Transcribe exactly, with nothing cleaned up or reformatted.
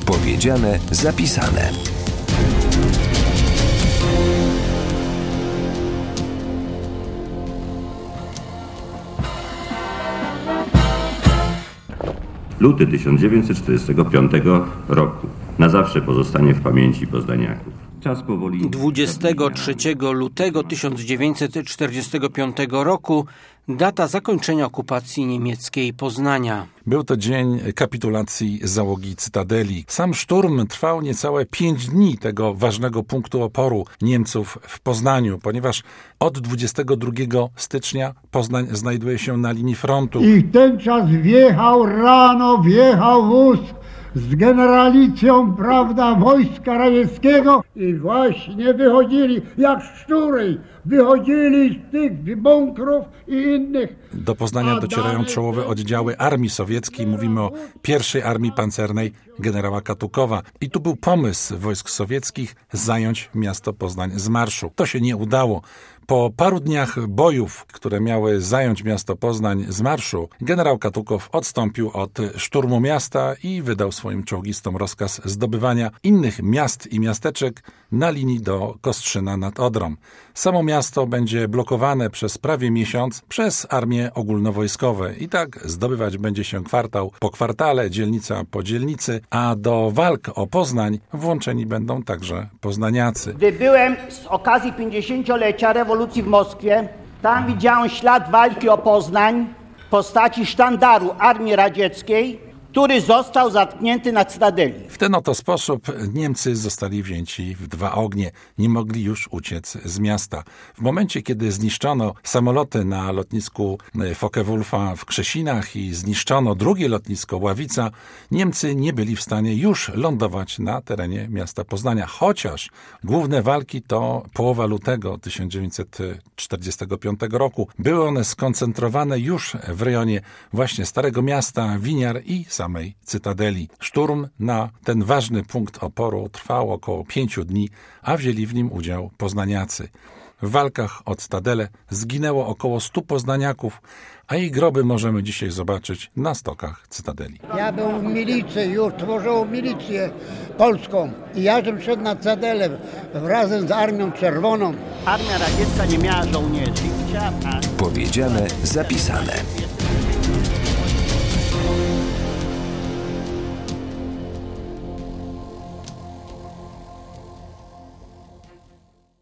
Powiedziane, zapisane. Luty tysiąc dziewięćset czterdziestego piątego roku na zawsze pozostanie w pamięci poznaniaków. Czas powoli... dwudziestego trzeciego lutego tysiąc dziewięćset czterdziestego piątego roku data zakończenia okupacji niemieckiej Poznania. Był to dzień kapitulacji załogi Cytadeli. Sam szturm trwał niecałe pięć dni tego ważnego punktu oporu Niemców w Poznaniu, ponieważ od dwudziestego drugiego stycznia Poznań znajduje się na linii frontu. I w ten czas wjechał rano, wjechał wóz z generalicją, prawda, wojska radzieckiego i właśnie wychodzili jak szczury, wychodzili z tych bunkrów i innych. Do Poznania docierają czołowe oddziały armii sowieckiej, mówimy o pierwszej Armii Pancernej generała Katukowa. I tu był pomysł wojsk sowieckich zająć miasto Poznań z marszu. To się nie udało. Po paru dniach bojów, które miały zająć miasto Poznań z marszu, generał Katukow odstąpił od szturmu miasta i wydał swoim czołgistom rozkaz zdobywania innych miast i miasteczek na linii do Kostrzyna nad Odrą. Samo miasto będzie blokowane przez prawie miesiąc przez armie ogólnowojskowe i tak zdobywać będzie się kwartał po kwartale, dzielnica po dzielnicy, a do walk o Poznań włączeni będą także poznaniacy. Gdy byłem z okazji pięćdziesięciolecia rewolucji w Moskwie, tam widziałem ślad walki o Poznań w postaci sztandaru Armii Radzieckiej, który został zatknięty na Cytadeli. W ten oto sposób Niemcy zostali wzięci w dwa ognie. Nie mogli już uciec z miasta. W momencie, kiedy zniszczono samoloty na lotnisku Focke-Wulfa w Krzesinach i zniszczono drugie lotnisko Ławica, Niemcy nie byli w stanie już lądować na terenie miasta Poznania. Chociaż główne walki to połowa lutego tysiąc dziewięćset czterdziestego piątego roku. Były one skoncentrowane już w rejonie właśnie Starego Miasta, Winiar i samej Cytadeli. Szturm na ten ważny punkt oporu trwał około pięciu dni, a wzięli w nim udział poznaniacy. W walkach o Cytadelę zginęło około stu poznaniaków, a ich groby możemy dzisiaj zobaczyć na stokach Cytadeli. Ja był w milicji, już tworzył milicję polską i ja żem szedł na Cytadelę razem z Armią Czerwoną. Armia radziecka nie miała żołnierzy. Powiedziane, zapisane.